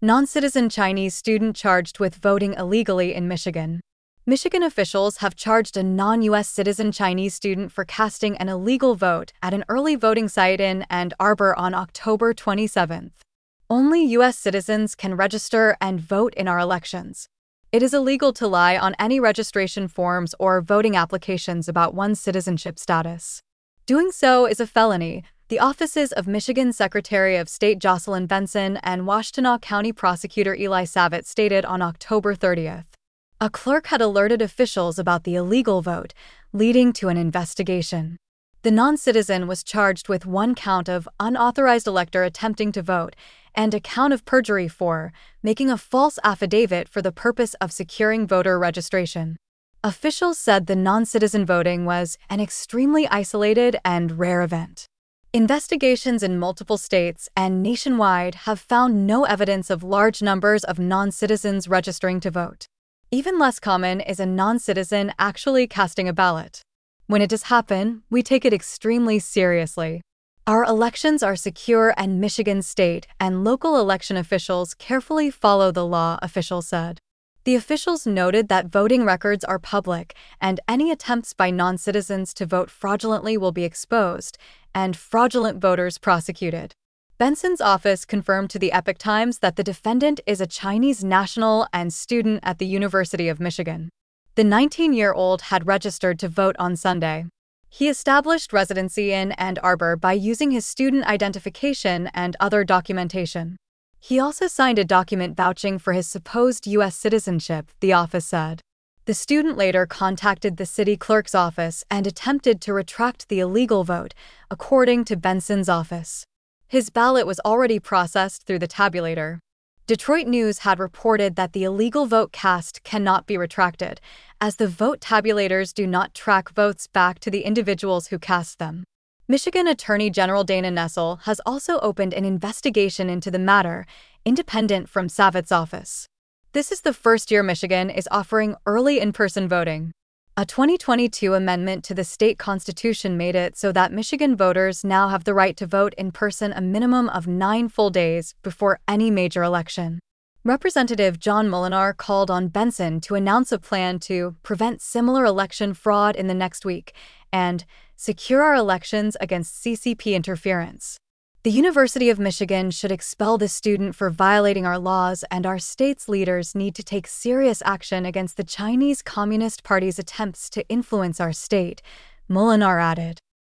Non-citizen Chinese student charged with voting illegally in Michigan. Michigan officials have charged a non-U.S. citizen Chinese student for casting an illegal vote at an early voting site in Ann Arbor on October 27th. Only U.S. citizens can register and vote in our elections. It is illegal to lie on any registration forms or voting applications about one's citizenship status. Doing so is a felony, the offices of Michigan Secretary of State Jocelyn Benson and Washtenaw County Prosecutor Eli Savit stated on October 30th. A clerk had alerted officials about the illegal vote, leading to an investigation. The non-citizen was charged with one count of unauthorized elector attempting to vote and a count of perjury for making a false affidavit for the purpose of securing voter registration. Officials said the non-citizen voting was an extremely isolated and rare event. Investigations in multiple states and nationwide have found no evidence of large numbers of non-citizens registering to vote. Even less common is a non-citizen actually casting a ballot. When it does happen, we take it extremely seriously. Our elections are secure and Michigan state and local election officials carefully follow the law, officials said. The officials noted that voting records are public and any attempts by non-citizens to vote fraudulently will be exposed and fraudulent voters prosecuted. Benson's office confirmed to the Epoch Times that the defendant is a Chinese national and student at the University of Michigan. The 19-year-old had registered to vote on Sunday. He established residency in Ann Arbor by using his student identification and other documentation. He also signed a document vouching for his supposed U.S. citizenship, the office said. The student later contacted the city clerk's office and attempted to retract the illegal vote, according to Benson's office. His ballot was already processed through the tabulator. Detroit News had reported that the illegal vote cast cannot be retracted, as the vote tabulators do not track votes back to the individuals who cast them. Michigan Attorney General Dana Nessel has also opened an investigation into the matter, independent from Savit's office. This is the first year Michigan is offering early in-person voting. A 2022 amendment to the state constitution made it so that Michigan voters now have the right to vote in person a minimum of 9 full days before any major election. Representative John Molinar called on Benson to announce a plan to prevent similar election fraud in the next week and secure our elections against CCP interference. The University of Michigan should expel the student for violating our laws, and our state's leaders need to take serious action against the Chinese Communist Party's attempts to influence our state, Molinar added.